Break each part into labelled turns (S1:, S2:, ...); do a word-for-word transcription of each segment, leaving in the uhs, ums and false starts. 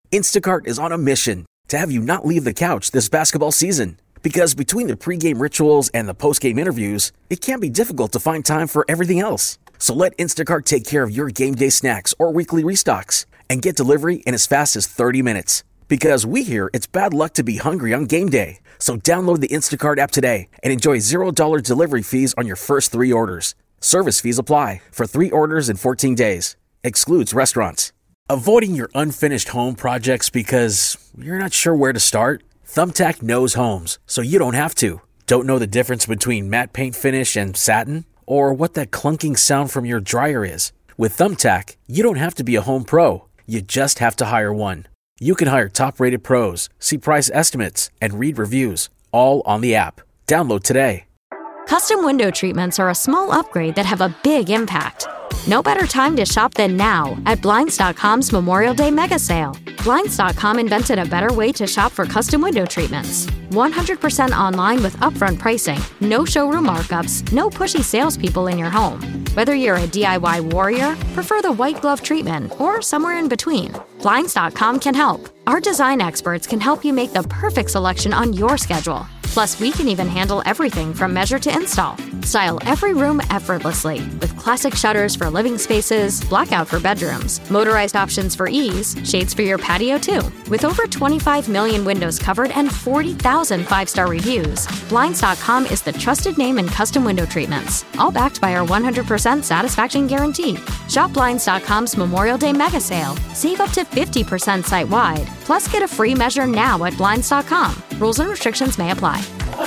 S1: Instacart is on a mission to have you not leave the couch this basketball season. Because between the pregame rituals and the postgame interviews, it can be difficult to find time for everything else. So let Instacart take care of your game day snacks or weekly restocks and get delivery in as fast as thirty minutes. Because we hear it's bad luck to be hungry on game day. So download the Instacart app today and enjoy zero dollars delivery fees on your first three orders. Service fees apply for three orders in fourteen days. Excludes restaurants. Avoiding your unfinished home projects because you're not sure where to start? Thumbtack knows homes, so you don't have to. Don't know the difference between matte paint finish and satin? Or what that clunking sound from your dryer is? With Thumbtack, you don't have to be a home pro. You just have to hire one. You can hire top-rated pros, see price estimates, and read reviews, all on the app. Download today.
S2: Custom window treatments are a small upgrade that have a big impact. No better time to shop than now at Blinds dot com's Memorial Day mega sale. Blinds dot com invented a better way to shop for custom window treatments. one hundred percent online with upfront pricing, no showroom markups, no pushy salespeople in your home. Whether you're a D I Y warrior, prefer the white glove treatment, or somewhere in between, Blinds dot com can help. Our design experts can help you make the perfect selection on your schedule. Plus, we can even handle everything from measure to install. Style every room effortlessly with classic shutters for living spaces, blackout for bedrooms, motorized options for ease, shades for your patio too. With over twenty-five million windows covered and forty thousand five-star reviews, Blinds dot com is the trusted name in custom window treatments, all backed by our one hundred percent satisfaction guarantee. Shop Blinds dot com's Memorial Day mega sale. Save up to fifty percent site-wide. Plus, get a free measure now at Blinds dot com. Rules and restrictions may apply.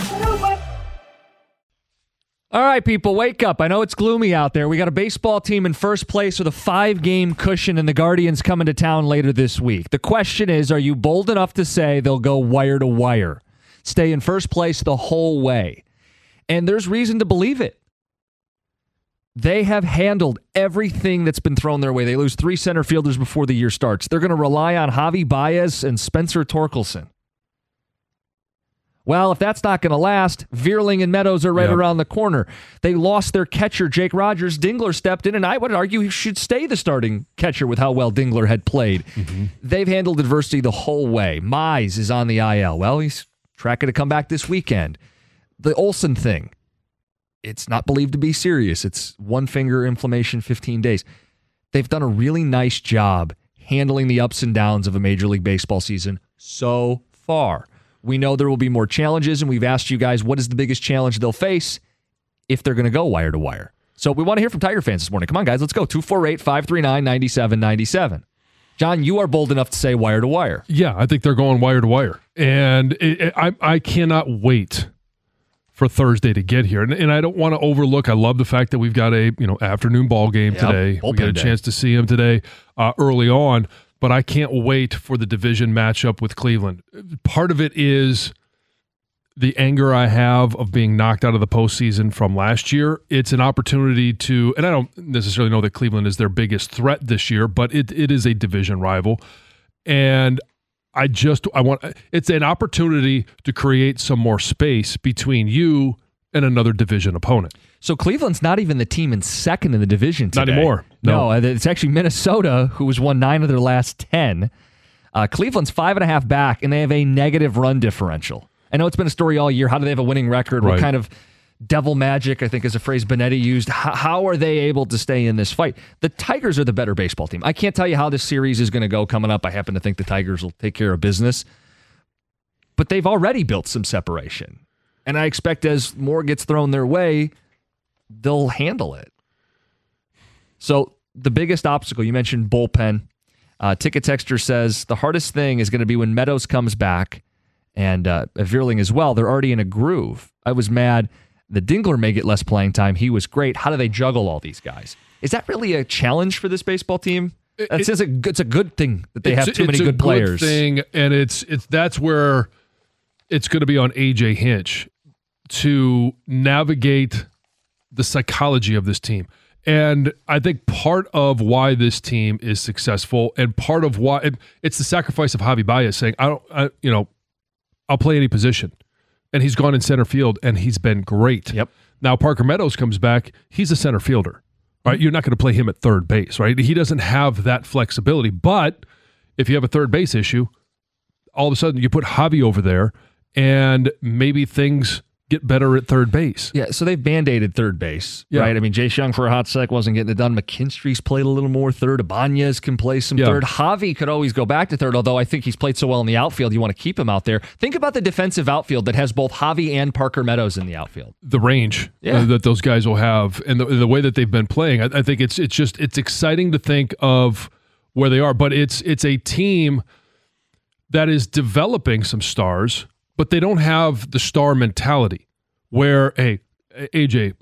S3: All right, people, wake up. I know it's gloomy out there. We got a baseball team in first place with a five-game cushion, and the Guardians coming to town later this week. The question is, are you bold enough to say they'll go wire to wire, stay in first place the whole way? And there's reason to believe it. They have handled everything that's been thrown their way. They lose three center fielders before the year starts. They're going to rely on Javi Baez and Spencer Torkelson. Well, if that's not going to last, Veerling and Meadows are right yep. around the corner. They lost their catcher, Jake Rogers. Dingler stepped in, and I would argue he should stay the starting catcher with how well Dingler had played. Mm-hmm. They've handled adversity the whole way. Mize is on the I L. Well, he's tracking to come back this weekend. The Olsen thing, it's not believed to be serious. It's one finger inflammation, fifteen days. They've done a really nice job handling the ups and downs of a Major League Baseball season so far. We know there will be more challenges, and we've asked you guys what is the biggest challenge they'll face if they're going to go wire to wire. So we want to hear from Tiger fans this morning. Come on, guys, let's go. two four eight, five three nine, nine seven nine seven. John, you are bold enough to say wire to wire.
S4: Yeah, I think they're going wire to wire. And it, it, I, I cannot wait for Thursday to get here. And, and I don't want to overlook, I love the fact that we've got a you know afternoon ball game yep, today. We got a day. chance to see him today uh, early on. But I can't wait for the division matchup with Cleveland. Part of it is the anger I have of being knocked out of the postseason from last year. It's an opportunity to, and I don't necessarily know that Cleveland is their biggest threat this year, but it it is a division rival. And I just, I want, it's an opportunity to create some more space between you and another division opponent.
S3: So Cleveland's not even the team in second in the division today.
S4: Not anymore. No.
S3: no, it's actually Minnesota, who has won nine of their last ten. Uh, Cleveland's five and a half back, and they have a negative run differential. I know it's been a story all year. How do they have a winning record? Right. What kind of devil magic, I think is a phrase Benetti used. How, how are they able to stay in this fight? The Tigers are the better baseball team. I can't tell you how this series is going to go coming up. I happen to think the Tigers will take care of business. But they've already built some separation. And I expect as more gets thrown their way, they'll handle it. So the biggest obstacle, you mentioned bullpen. Uh, Ticket Texter says the hardest thing is going to be when Meadows comes back and uh, Veerling as well. They're already in a groove. I was mad. The Dingler may get less playing time. He was great. How do they juggle all these guys? Is that really a challenge for this baseball team? It, it, it's, a, it's a good thing that they have too many good players.
S4: It's a good thing, and it's it's that's where it's going to be on A J Hinch to navigate the psychology of this team. And I think part of why this team is successful and part of why it, it's the sacrifice of Javi Baez saying, I don't, I, you know, I'll play any position. And he's gone in center field and he's been great.
S3: Yep.
S4: Now Parker Meadows comes back. He's a center fielder, right? Mm-hmm. You're not going to play him at third base, right? He doesn't have that flexibility, but if you have a third base issue, all of a sudden you put Javi over there, and maybe things get better at third base.
S3: Yeah, so they've band-aided third base, yeah. right? I mean, Jace Young for a hot sec wasn't getting it done. McKinstry's played a little more third. Ibanez can play some yeah. third. Javi could always go back to third, although I think he's played so well in the outfield, you want to keep him out there. Think about the defensive outfield that has both Javi and Parker Meadows in the outfield.
S4: The range yeah. uh, that those guys will have, and the, the way that they've been playing, I, I think it's it's just it's exciting to think of where they are, but it's it's a team that is developing some stars, but they don't have the star mentality where, hey, A J,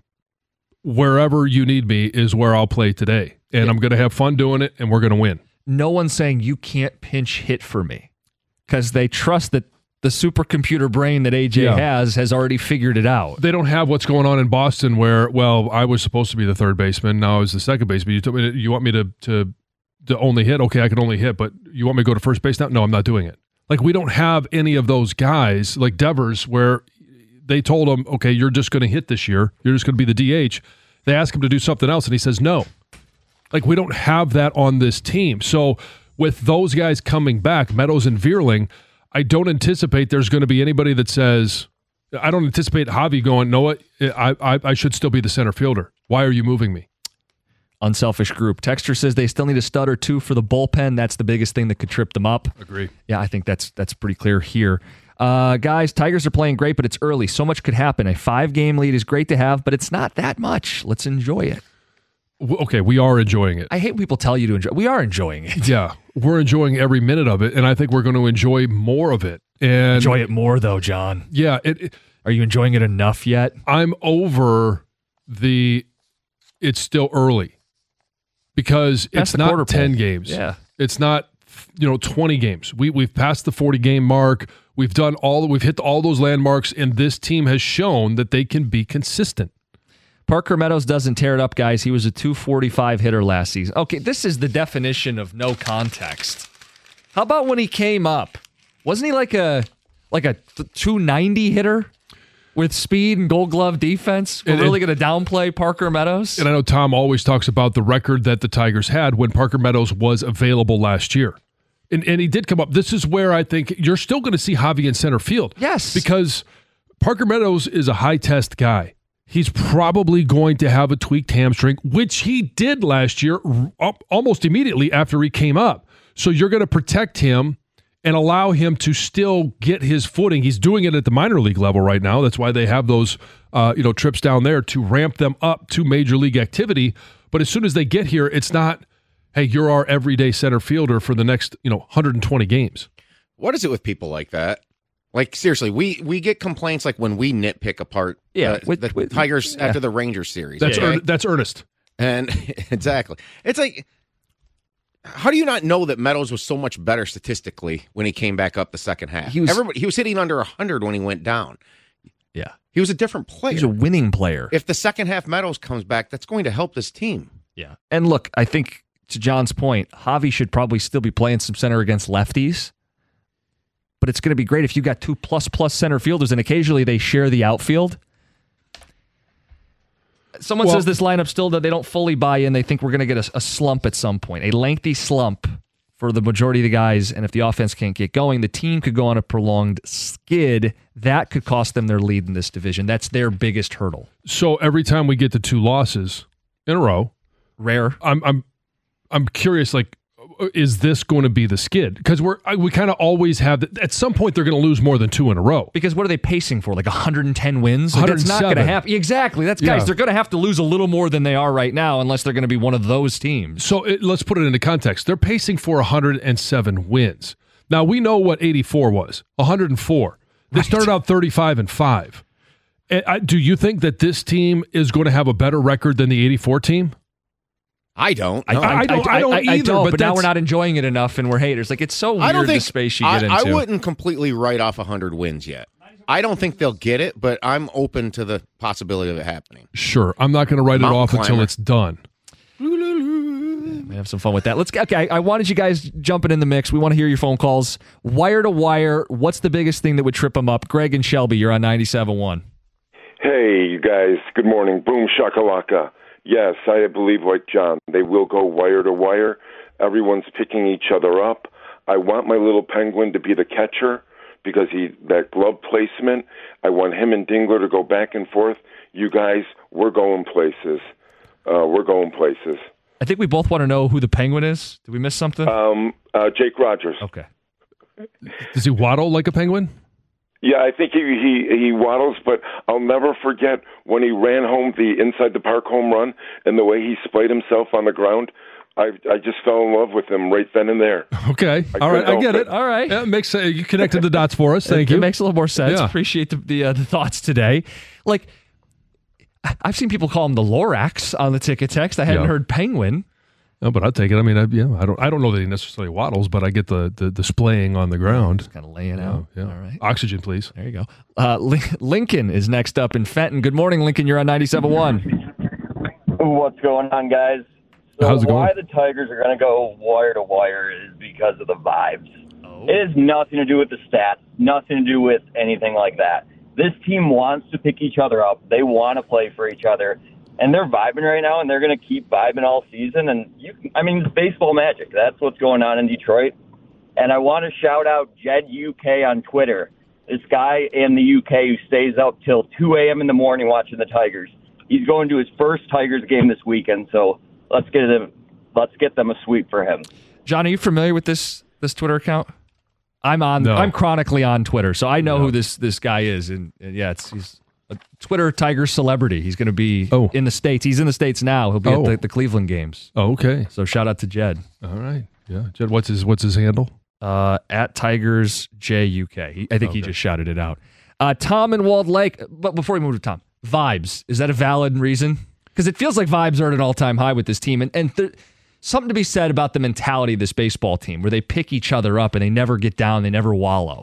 S4: wherever you need me is where I'll play today. And yeah. I'm going to have fun doing it, and we're going to win.
S3: No one's saying you can't pinch hit for me because they trust that the supercomputer brain that A J yeah. has has already figured it out.
S4: They don't have what's going on in Boston where, well, I was supposed to be the third baseman. Now I was the second baseman. You told me to, you want me to, to, to only hit? Okay, I can only hit, but you want me to go to first base now? No, I'm not doing it. Like, we don't have any of those guys like Devers where they told him, okay, you're just going to hit this year. You're just going to be the D H. They ask him to do something else, and he says no. Like, we don't have that on this team. So with those guys coming back, Meadows and Vierling, I don't anticipate there's going to be anybody that says, I don't anticipate Javi going, no, I, I, I should still be the center fielder. Why are you moving me?
S3: Unselfish group. Texter says they still need a stud or two for the bullpen. That's the biggest thing that could trip them up.
S4: Agree.
S3: Yeah, I think that's that's pretty clear here. Uh, guys, Tigers are playing great, but it's early. So much could happen. A five-game lead is great to have, but it's not that much. Let's enjoy it.
S4: Okay, we are enjoying it.
S3: I hate when people tell you to enjoy. We are enjoying it.
S4: Yeah, we're enjoying every minute of it, and I think we're going to enjoy more of it. And
S3: enjoy it more, though, John.
S4: Yeah. It, it,
S3: are you enjoying it enough yet?
S4: I'm over the it's still early. Because Past it's not ten games.
S3: Yeah.
S4: It's not, you know, twenty games. We we've passed the forty game mark. We've done all we've hit all those landmarks, and this team has shown that they can be consistent.
S3: Parker Meadows doesn't tear it up, guys. He was a two forty-five hitter last season. Okay, this is the definition of no context. How about when he came up? Wasn't he like a like a two ninety hitter? With speed and gold glove defense, we're and, really going to downplay Parker Meadows?
S4: And I know Tom always talks about the record that the Tigers had when Parker Meadows was available last year. And, and he did come up. This is where I think you're still going to see Javi in center field.
S3: Yes.
S4: Because Parker Meadows is a high-test guy. He's probably going to have a tweaked hamstring, which he did last year almost immediately after he came up. So you're going to protect him and allow him to still get his footing. He's doing it at the minor league level right now. That's why they have those uh, you know, trips down there to ramp them up to major league activity. But as soon as they get here, it's not, hey, you're our everyday center fielder for the next, you know, one hundred twenty games.
S5: What is it with people like that? Like, seriously, we, we get complaints like when we nitpick apart
S3: yeah,
S5: uh,
S3: with,
S5: the
S3: with,
S5: Tigers
S3: yeah.
S5: after the Rangers series.
S4: That's,
S5: okay?
S4: ear- that's earnest.
S5: And exactly. It's like, how do you not know that Meadows was so much better statistically when he came back up the second half? He was, Everybody, he was hitting under one hundred when he went down.
S3: Yeah.
S5: He was a different player.
S3: He's a winning player.
S5: If the second half Meadows comes back, that's going to help this team.
S3: Yeah. And look, I think to John's point, Javi should probably still be playing some center against lefties. But it's going to be great if you got two plus-plus center fielders and occasionally they share the outfield. Someone well, says this lineup still that they don't fully buy in. They think we're going to get a, a slump at some point, a lengthy slump for the majority of the guys. And if the offense can't get going, the team could go on a prolonged skid. That could cost them their lead in this division. That's their biggest hurdle.
S4: So every time we get to two losses in a row,
S3: rare.
S4: I'm I'm I'm curious. Like, is this going to be the skid? Because we're we kind of always have the, at some point they're going to lose more than two in a row.
S3: Because what are they pacing for? Like one hundred ten wins? Like that's not going to happen. Exactly. That's guys. Yeah. They're going to have to lose a little more than they are right now, unless they're going to be one of those teams.
S4: So it, let's put it into context. They're pacing for one hundred seven wins. Now we know what eighty-four was. one hundred four. They right. started out thirty-five and five. And I, do you think that this team is going to have a better record than the eighty-four team?
S5: I don't.
S4: No. I, I don't. I, I don't
S3: I,
S4: either.
S3: I don't,
S4: but
S3: but now we're not enjoying it enough, and we're haters. Like it's so weird I don't think, the space you get
S5: I,
S3: into.
S5: I wouldn't completely write off one hundred wins yet. I don't think they'll get it, but I'm open to the possibility of it happening.
S4: Sure, I'm not going to write Mountain it off climber. Until it's done.
S3: We have some fun with that. Let's. Okay, I wanted you guys jumping in the mix. We want to hear your phone calls, wire to wire. What's the biggest thing that would trip them up? Greg and Shelby, you're on ninety-seven point one.
S6: Hey, you guys. Good morning. Boom shakalaka. Yes, I believe like John. They will go wire to wire. Everyone's picking each other up. I want my little Penguin to be the catcher because he that glove placement. I want him and Dingler to go back and forth. You guys, we're going places. Uh, we're going places.
S3: I think we both want to know who the Penguin is. Did we miss something?
S6: Um, uh, Jake Rogers.
S3: Okay.
S4: Does he waddle like a penguin?
S6: Yeah, I think he, he he waddles, but I'll never forget when he ran home the inside the park home run and the way he splayed himself on the ground. I I just fell in love with him right then and there.
S4: Okay,
S6: I
S4: all right, I get it.
S3: it. All right,
S4: yeah, it makes uh, you connected the dots for us. Thank
S3: it,
S4: you.
S3: It makes a little more sense.
S4: Yeah.
S3: Appreciate the the, uh, the thoughts today. Like, I've seen people call him the Lorax on the ticket text. I hadn't
S4: yeah.
S3: heard Penguin.
S4: No, but I'll take it. I mean, I, yeah, I don't, I don't know that he necessarily waddles, but I get the the, the splaying on the ground,
S3: just kind of laying out.
S4: Yeah, yeah.
S3: All right,
S4: oxygen, please.
S3: There you go. Uh, Lincoln is next up in Fenton. Good morning, Lincoln. You're on ninety-seven point one.
S7: What's going on, guys? So
S4: How's it
S7: why
S4: going?
S7: the Tigers are going to go wire to wire is because of the vibes. Oh. It has nothing to do with the stats, nothing to do with anything like that. This team wants to pick each other up. They want to play for each other. And they're vibing right now, and they're going to keep vibing all season. And you, I mean, it's baseball magic. That's what's going on in Detroit. And I want to shout out Jed U K on Twitter. This guy in the U K who stays up till two a.m. in the morning watching the Tigers. He's going to his first Tigers game this weekend. So let's get them, let's get them a sweep for him.
S3: John, are you familiar with this this Twitter account? I'm on.
S4: No.
S3: I'm chronically on Twitter, so I know
S4: no.
S3: who this this guy is. And, and yeah, it's he's. A Twitter Tiger celebrity. He's going to be
S4: oh.
S3: in the States. He's in the States now. He'll be
S4: oh.
S3: at the, the Cleveland games.
S4: Oh, okay.
S3: So shout out to Jed.
S4: All right. Yeah. Jed, what's his what's his handle?
S3: Uh, at Tigers J U K. He, I think
S4: okay.
S3: he just shouted it out. Uh, Tom in Walled Lake. But before we move to Tom, vibes. Is that a valid reason? Because it feels like vibes are at an all-time high with this team. And, and th- something to be said about the mentality of this baseball team where they pick each other up and they never get down. They never wallow.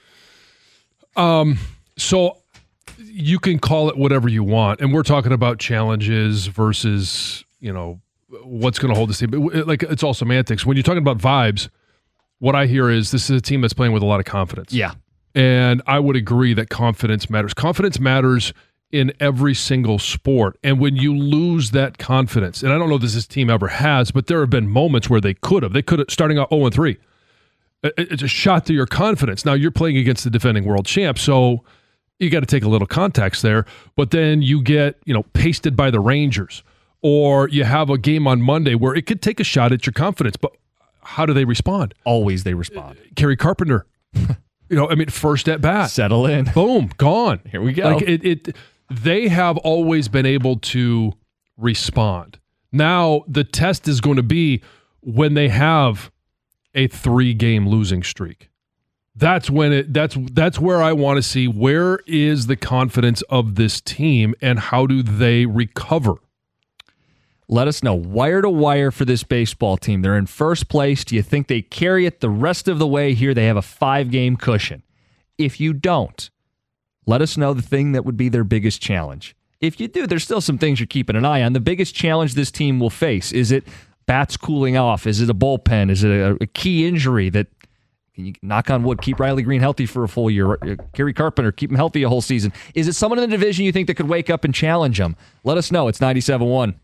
S4: Um. So... You can call it whatever you want, and we're talking about challenges versus, you know, what's going to hold this team. But like, it's all semantics. When you're talking about vibes, what I hear is this is a team that's playing with a lot of confidence.
S3: Yeah,
S4: and I would agree that confidence matters. Confidence matters in every single sport, and when you lose that confidence, and I don't know if this team ever has, but there have been moments where they could have. They could have starting out oh and three. It's a shot to your confidence. Now you're playing against the defending world champ, so you got to take a little context there, but then you get, you know, pasted by the Rangers, or you have a game on Monday where it could take a shot at your confidence, but how do they respond?
S3: Always they respond.
S4: Uh, Kerry Carpenter, you know, I mean, first at bat.
S3: Settle in.
S4: Boom, gone.
S3: Here we go.
S4: Like it, it, they have always been able to respond. Now the test is going to be when they have a three-game losing streak. That's when it that's that's where I want to see where is the confidence of this team and how do they recover.
S3: Let us know. Wire to wire for this baseball team. They're in first place. Do you think they carry it the rest of the way here? They have a five-game cushion. If you don't, let us know the thing that would be their biggest challenge. If you do, there's still some things you're keeping an eye on. The biggest challenge this team will face, is it bats cooling off? Is it a bullpen? Is it a, a key injury that, can you knock on wood, keep Riley Green healthy for a full year? Kerry Carpenter, keep him healthy a whole season. Is it someone in the division you think that could wake up and challenge them? Let us know. It's ninety-seven point one.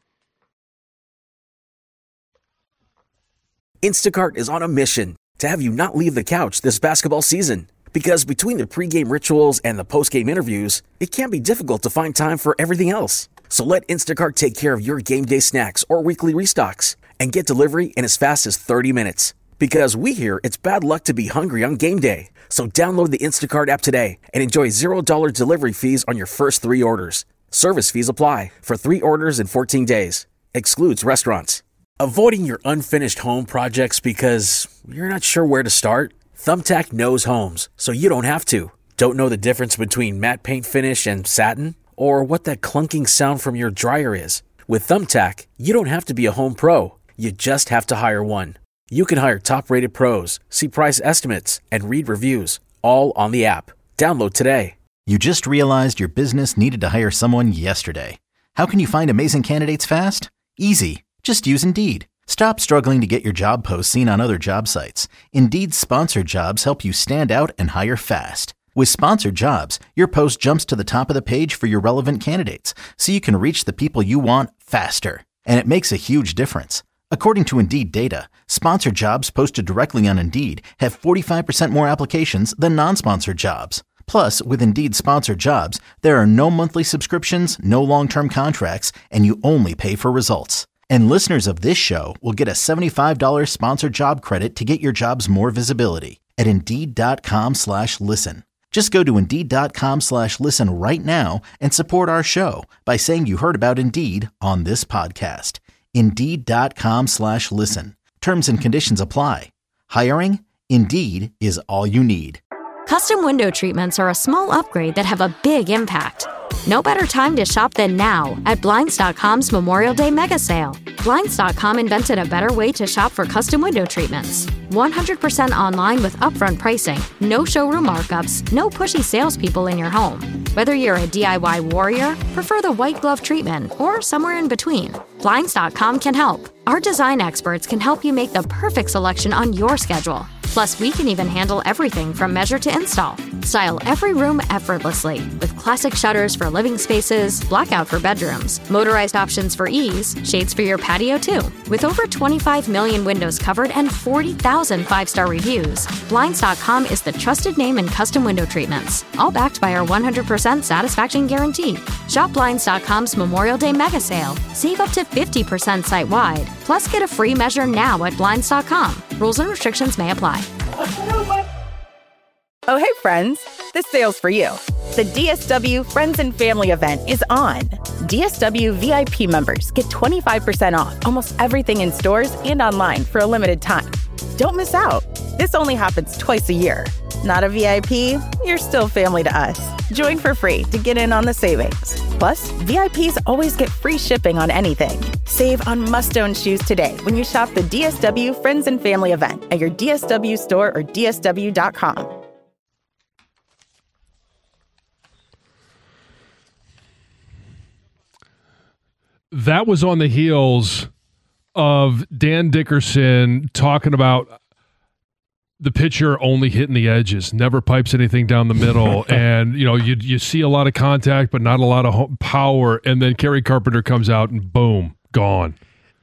S1: Instacart is on a mission to have you not leave the couch this basketball season. Because between the pregame rituals and the postgame interviews, it can be difficult to find time for everything else. So let Instacart take care of your game day snacks or weekly restocks and get delivery in as fast as thirty minutes. Because we hear it's bad luck to be hungry on game day. So download the Instacart app today and enjoy zero dollars delivery fees on your first three orders. Service fees apply for three orders in fourteen days. Excludes restaurants. Avoiding your unfinished home projects because you're not sure where to start? Thumbtack knows homes, so you don't have to. Don't know the difference between matte paint finish and satin? Or what that clunking sound from your dryer is? With Thumbtack, you don't have to be a home pro. You just have to hire one. You can hire top-rated pros, see price estimates, and read reviews, all on the app. Download today.
S8: You just realized your business needed to hire someone yesterday. How can you find amazing candidates fast? Easy. Just use Indeed. Stop struggling to get your job posts seen on other job sites. Indeed's sponsored jobs help you stand out and hire fast. With sponsored jobs, your post jumps to the top of the page for your relevant candidates, so you can reach the people you want faster. And it makes a huge difference. According to Indeed data, sponsored jobs posted directly on Indeed have forty-five percent more applications than non-sponsored jobs. Plus, with Indeed sponsored jobs, there are no monthly subscriptions, no long-term contracts, and you only pay for results. And listeners of this show will get a seventy-five dollars sponsored job credit to get your jobs more visibility at Indeed.com slash listen. Just go to Indeed.com slash listen right now and support our show by saying you heard about Indeed on this podcast. Indeed.com slash listen. Terms and conditions apply. Hiring? Indeed is all you need.
S2: Custom window treatments are a small upgrade that have a big impact. No better time to shop than now at Blinds dot com's Memorial Day Mega Sale. Blinds dot com invented a better way to shop for custom window treatments. one hundred percent online with upfront pricing, no showroom markups, no pushy salespeople in your home. Whether you're a D I Y warrior, prefer the white glove treatment, or somewhere in between, Blinds dot com can help. Our design experts can help you make the perfect selection on your schedule. Plus, we can even handle everything from measure to install. Style every room effortlessly with classic shutters for living spaces, blackout for bedrooms, motorized options for ease, shades for your patio too. With over twenty-five million windows covered and forty thousand five-star reviews, Blinds dot com is the trusted name in custom window treatments, all backed by our one hundred percent satisfaction guarantee. Shop Blinds dot com's Memorial Day Mega Sale. Save up to fifty percent site-wide. Plus, get a free measure now at Blinds dot com. Rules and restrictions may apply.
S9: Oh, hey, friends. This sale's for you. The D S W Friends and Family event is on. D S W V I P members get twenty-five percent off almost everything in stores and online for a limited time. Don't miss out. This only happens twice a year. Not a V I P? You're still family to us. Join for free to get in on the savings. Plus, V I Ps always get free shipping on anything. Save on must-own shoes today when you shop the D S W Friends and Family event at your D S W store or D S W dot com.
S4: That was on the heels of Dan Dickerson talking about the pitcher only hitting the edges, never pipes anything down the middle. And, you know, you you see a lot of contact, but not a lot of power. And then Kerry Carpenter comes out and boom, gone.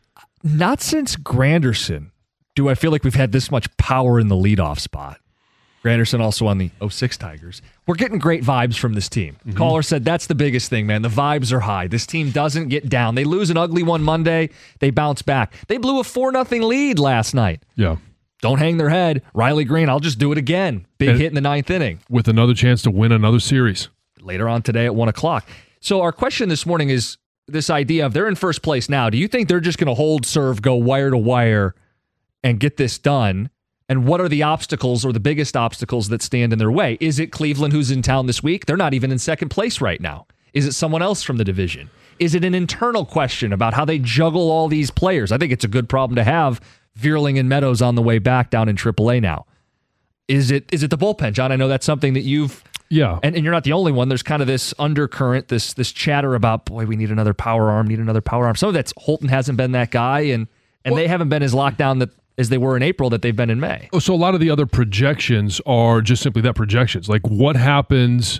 S3: Not since Granderson do I feel like we've had this much power in the leadoff spot. Granderson also on the oh six Tigers. We're getting great vibes from this team. Mm-hmm. Caller said that's the biggest thing, man. The vibes are high. This team doesn't get down. They lose an ugly one Monday. They bounce back. They blew a four nothing lead last night.
S4: Yeah.
S3: Don't hang their head. Riley Green, I'll just do it again. Big and hit in the ninth inning.
S4: With another chance to win another series.
S3: Later on today at one o'clock. So our question this morning is this idea of they're in first place now. Do you think they're just going to hold serve, go wire to wire, and get this done? And what are the obstacles or the biggest obstacles that stand in their way? Is it Cleveland who's in town this week? They're not even in second place right now. Is it someone else from the division? Is it an internal question about how they juggle all these players? I think it's a good problem to have. Vierling and Meadows on the way back down in triple A now. Is it is it the bullpen, John? I know that's something that you've...
S4: Yeah.
S3: And, and you're not the only one. There's kind of this undercurrent, this this chatter about, boy, we need another power arm, need another power arm. Some of that's Holton hasn't been that guy, and, and well, they haven't been as locked down that as they were in April that they've been in May.
S4: So a lot of the other projections are just simply that, projections. Like what happens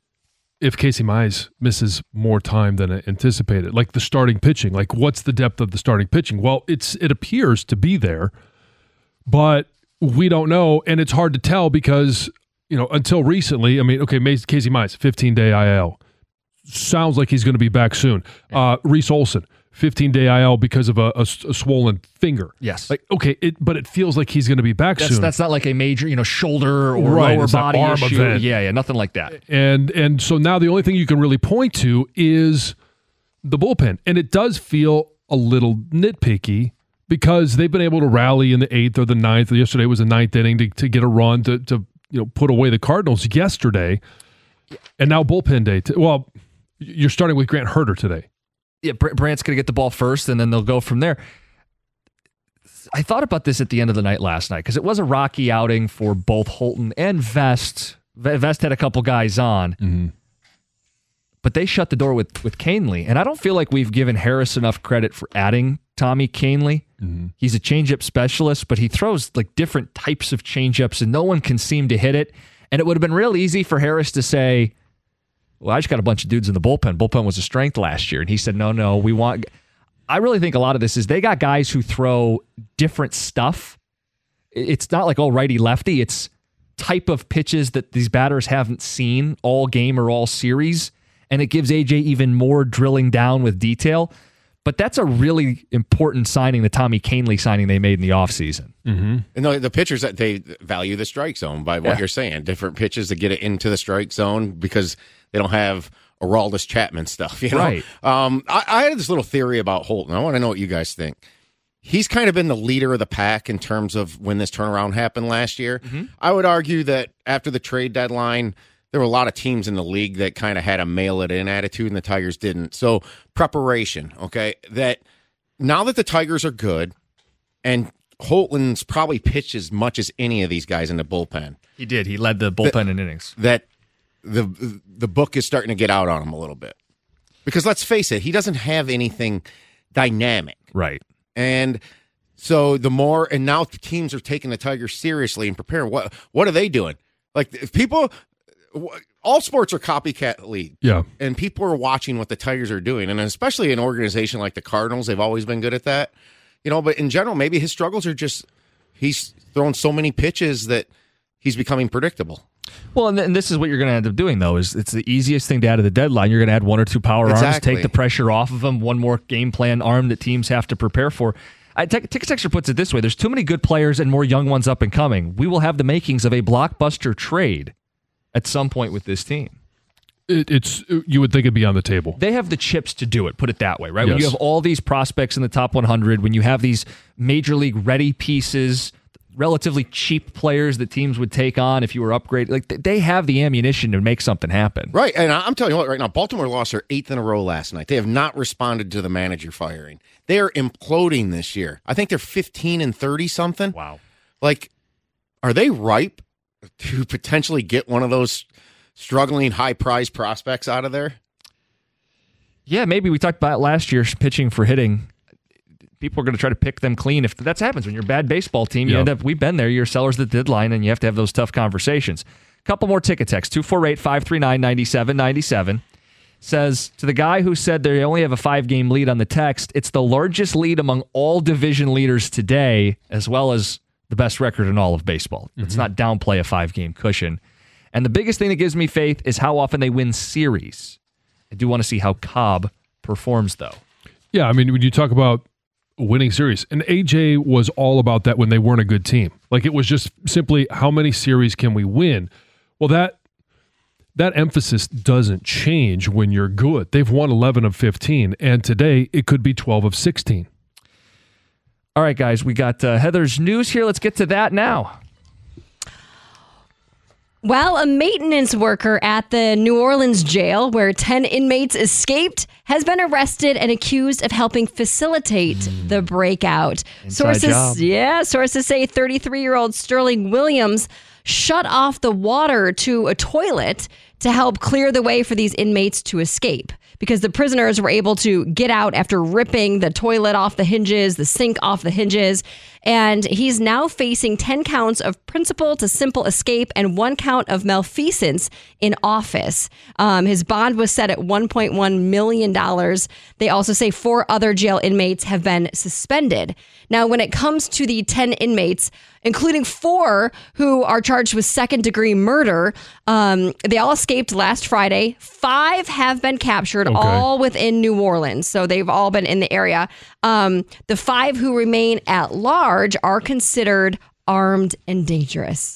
S4: if Casey Mize misses more time than anticipated? Like the starting pitching. Like what's the depth of the starting pitching? Well, it's it appears to be there, but we don't know, and it's hard to tell because, you know, until recently, I mean, okay, Casey Mize, fifteen-day I L. Sounds like he's going to be back soon. Uh, Reese Olson, fifteen-day I L because of a, a, a swollen finger.
S3: Yes.
S4: Like, okay, it, but it feels like he's going to be back
S3: that's,
S4: soon.
S3: That's not like a major, you know, shoulder or
S4: right,
S3: lower body
S4: arm
S3: issue.
S4: Event.
S3: Yeah, yeah, nothing like that.
S4: And and so now the only thing you can really point to is the bullpen. And it does feel a little nitpicky because they've been able to rally in the eighth or the ninth. Yesterday was the ninth inning to, to get a run to, to you know put away the Cardinals yesterday. And now bullpen day. To, well, you're starting with Grant Herter today.
S3: Yeah, Brant's going to get the ball first, and then they'll go from there. I thought about this at the end of the night last night because it was a rocky outing for both Holton and Vest. Vest had a couple guys on,
S4: mm-hmm.
S3: but they shut the door with, with Canely. And I don't feel like we've given Harris enough credit for adding Tommy Canely.
S4: Mm-hmm.
S3: He's a changeup specialist, but he throws like different types of changeups, and no one can seem to hit it. And it would have been real easy for Harris to say, well, I just got a bunch of dudes in the bullpen. Bullpen was a strength last year. And he said, no, no, we want... I really think a lot of this is they got guys who throw different stuff. It's not like, oh, righty, lefty. It's type of pitches that these batters haven't seen all game or all series, and it gives A J even more drilling down with detail. But that's a really important signing, the Tommy Kahnle signing they made in the offseason.
S5: Mm-hmm. And the, the pitchers, that they value the strike zone by what yeah. you're saying. Different pitches to get it into the strike zone because they don't have Aroldis Chapman stuff. You know?
S3: Right.
S5: Um, I, I had this little theory about Holton. I want to know what you guys think. He's kind of been the leader of the pack in terms of when this turnaround happened last year. Mm-hmm. I would argue that after the trade deadline, there were a lot of teams in the league that kind of had a mail-it-in attitude, and the Tigers didn't. So preparation, okay, that now that the Tigers are good, and Holton's probably pitched as much as any of these guys in the bullpen.
S3: He did. He led the bullpen
S5: that,
S3: in innings.
S5: That the the book is starting to get out on him a little bit. Because let's face it, he doesn't have anything dynamic.
S3: Right.
S5: And so the more, and now teams are taking the Tigers seriously and preparing. What what are they doing? Like, if people, all sports are copycat league.
S4: Yeah.
S5: And people are watching what the Tigers are doing. And especially an organization like the Cardinals, they've always been good at that. You know, but in general, maybe his struggles are just, he's thrown so many pitches that he's becoming predictable.
S3: Well, and, th- and this is what you're going to end up doing, though, is it's the easiest thing to add at the deadline. You're going to add one or two power
S5: exactly.
S3: arms, take the pressure off of them, one more game plan arm that teams have to prepare for. I, Ticket Texter puts it this way. There's too many good players and more young ones up and coming. We will have the makings of a blockbuster trade at some point with this team.
S4: It, it's you would think it'd be on the table.
S3: They have the chips to do it, put it that way, right?
S4: Yes.
S3: When you have all these prospects in the top one hundred, when you have these major league ready pieces, relatively cheap players that teams would take on if you were upgraded. Like, they have the ammunition to make something happen.
S5: Right, and I'm telling you what, right now, Baltimore lost their eighth in a row last night. They have not responded to the manager firing. They are imploding this year. I think they're fifteen and thirty something.
S3: Wow.
S5: Like, are they ripe to potentially get one of those struggling high prize prospects out of there?
S3: Yeah, maybe. We talked about last year, pitching for hitting. People are going to try to pick them clean. If that happens when you're a bad baseball team, you yep. end up, we've been there, you're sellers at the deadline, and you have to have those tough conversations. Couple more ticket texts. two four eight, five three nine, nine seven nine seven says, to the guy who said they only have a five-game lead on the text, it's the largest lead among all division leaders today, as well as the best record in all of baseball. Mm-hmm. Let's not downplay a five-game cushion. And the biggest thing that gives me faith is how often they win series. I do want to see how Cobb performs, though.
S4: Yeah, I mean, when you talk about winning series, and A J was all about that when they weren't a good team. Like, it was just simply, how many series can we win? Well, that that emphasis doesn't change when you're good. They've won eleven of fifteen, and today it could be twelve of sixteen.
S3: All right, guys, we got uh, Heather's news here. Let's get to that now.
S10: Well, a maintenance worker at the New Orleans jail where ten inmates escaped has been arrested and accused of helping facilitate mm. the breakout.
S3: Inside
S10: sources,
S3: job.
S10: yeah, sources say thirty-three-year-old Sterling Williams shut off the water to a toilet to help clear the way for these inmates to escape, because the prisoners were able to get out after ripping the toilet off the hinges, the sink off the hinges. And he's now facing ten counts of principal to simple escape and one count of malfeasance in office. Um, his bond was set at one point one million dollars. They also say four other jail inmates have been suspended. Now, when it comes to the ten inmates, including four who are charged with second-degree murder, um, they all escaped last Friday. Five have been captured, okay. all within New Orleans. So they've all been in the area. Um, the five who remain at large are considered armed and dangerous.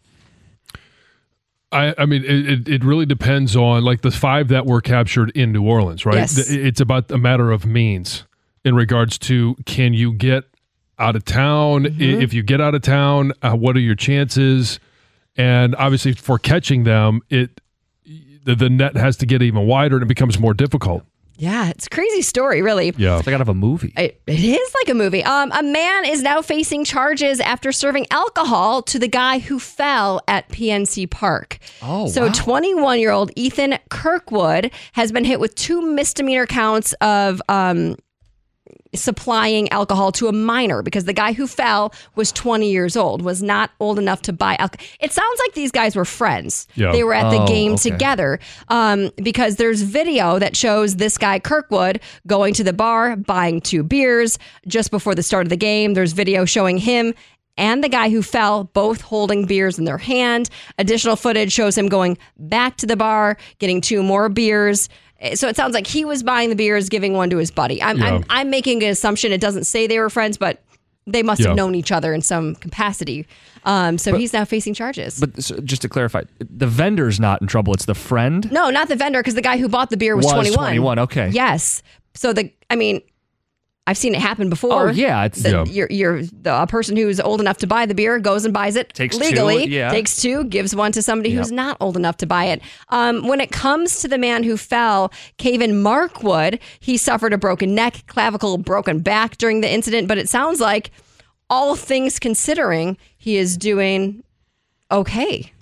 S4: I, I mean, it, it really depends on, like, the five that were captured in New Orleans, right?
S10: Yes.
S4: It's about a matter of means in regards to, can you get out of town? Mm-hmm. If you get out of town, uh, what are your chances? And obviously for catching them, it the, the net has to get even wider and it becomes more difficult.
S10: Yeah, it's a crazy story, really.
S4: Yeah.
S3: It's like out of a movie.
S10: It, it is like a movie. Um, a man is now facing charges after serving alcohol to the guy who fell at P N C Park.
S3: Oh,
S10: So
S3: wow.
S10: twenty-one-year-old Ethan Kirkwood has been hit with two misdemeanor counts of um, supplying alcohol to a minor because the guy who fell was twenty years old, was not old enough to buy alcohol. It sounds like these guys were friends.
S4: Yeah.
S10: They were at the
S3: Oh,
S10: game
S3: okay.
S10: together um, because there's video that shows this guy, Kirkwood, going to the bar, buying two beers just before the start of the game. There's video showing him and the guy who fell both holding beers in their hand. Additional footage shows him going back to the bar, getting two more beers. So it sounds like he was buying the beers, giving one to his buddy. I'm
S4: Yeah.
S10: I'm, I'm making an assumption. It doesn't say they were friends, but they must
S4: Yeah.
S10: have known each other in some capacity. Um, so he's now facing charges.
S3: But so just to clarify, the vendor's not in trouble. It's the friend.
S10: No, not the vendor, because the guy who bought the beer was,
S3: Was
S10: twenty-one.
S3: twenty-one, okay.
S10: Yes. So the, I mean, I've seen it happen before.
S3: Oh, yeah, it's-
S10: The-
S4: Yeah.
S10: You're, you're the, a person who's old enough to buy the beer goes and buys it
S3: Takes two,
S10: legally.
S3: yeah.
S10: Takes two, gives one to somebody
S3: Yep.
S10: who's not old enough to buy it. Um, when it comes to the man who fell, Caven Markwood, he suffered a broken neck, clavicle, broken back during the incident. But it sounds like, all things considering, he is doing okay.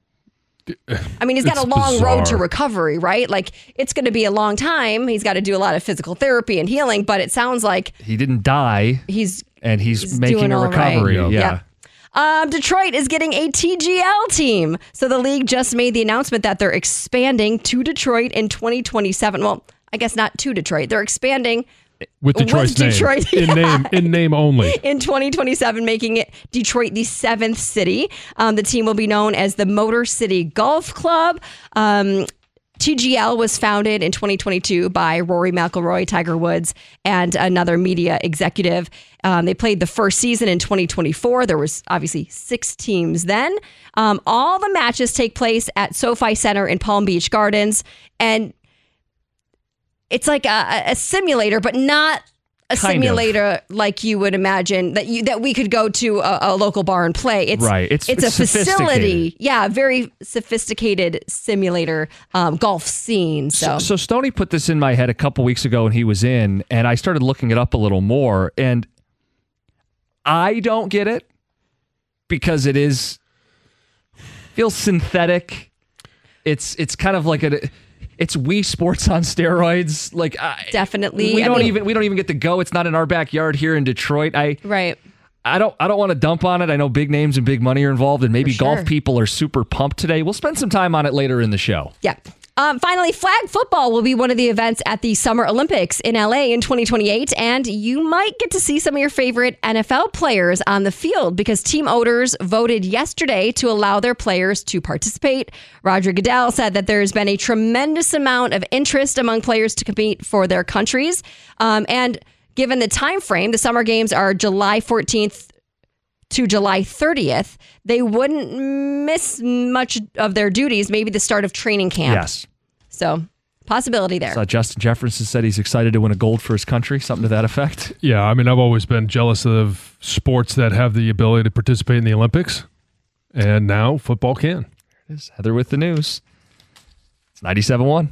S10: I mean, he's got
S4: It's
S10: a long road to
S4: bizarre.
S10: recovery, right? Like, it's going to be a long time. He's got to do a lot of physical therapy and healing, but it sounds like
S3: He didn't die,
S10: he's
S3: and he's,
S10: he's
S3: making
S10: doing
S3: a
S10: all right.
S3: recovery.
S4: Yeah.
S3: Yeah.
S10: Yeah. Um, Detroit is getting a T G L team. So the league just made the announcement that they're expanding to Detroit in twenty twenty-seven. Well, I guess not to Detroit. They're expanding
S4: With Detroit's
S10: With Detroit,
S4: name. In
S10: yeah.
S4: name, in name only.
S10: in twenty twenty-seven, making it Detroit the seventh city. Um, the team will be known as the Motor City Golf Club. Um, T G L was founded in twenty twenty-two by Rory McIlroy, Tiger Woods, and another media executive. Um, they played the first season in twenty twenty-four. There was obviously six teams then. Um, all the matches take place at SoFi Center in Palm Beach Gardens, and it's like a, a simulator, but not a
S3: Kind of.
S10: simulator like you would imagine that you that we could go to a, a local bar and play. It's
S3: Right. It's-
S10: it's,
S3: it's
S10: a facility,
S3: sophisticated.
S10: yeah, very sophisticated simulator um, golf scene. So,
S3: So, so Stoney put this in my head a couple weeks ago when he was in, and I started looking it up a little more, and I don't get it because it is feels synthetic. It's it's kind of like a it's Wii Sports on steroids. Like I,
S10: definitely,
S3: we
S10: I
S3: don't
S10: mean-
S3: even we don't even get to go. It's not in our backyard here in Detroit. I
S10: right.
S3: I don't I don't want to dump on it. I know big names and big money are involved, and maybe
S10: For sure.
S3: golf people are super pumped today. We'll spend some time on it later in the show.
S10: Yeah. Um, finally, flag football will be one of the events at the Summer Olympics in L A in twenty twenty-eight, and you might get to see some of your favorite N F L players on the field because team owners voted yesterday to allow their players to participate. Roger Goodell said that there's been a tremendous amount of interest among players to compete for their countries, um, and given the time frame, the Summer Games are July fourteenth to July thirtieth, they wouldn't miss much of their duties, maybe the start of training camp.
S3: Yes.
S10: So, possibility there.
S3: So Justin Jefferson said he's excited to win a gold for his country, something to that effect.
S4: Yeah, I mean, I've always been jealous of sports that have the ability to participate in the Olympics, and now football can.
S3: Is Heather with the news. It's ninety-seven one.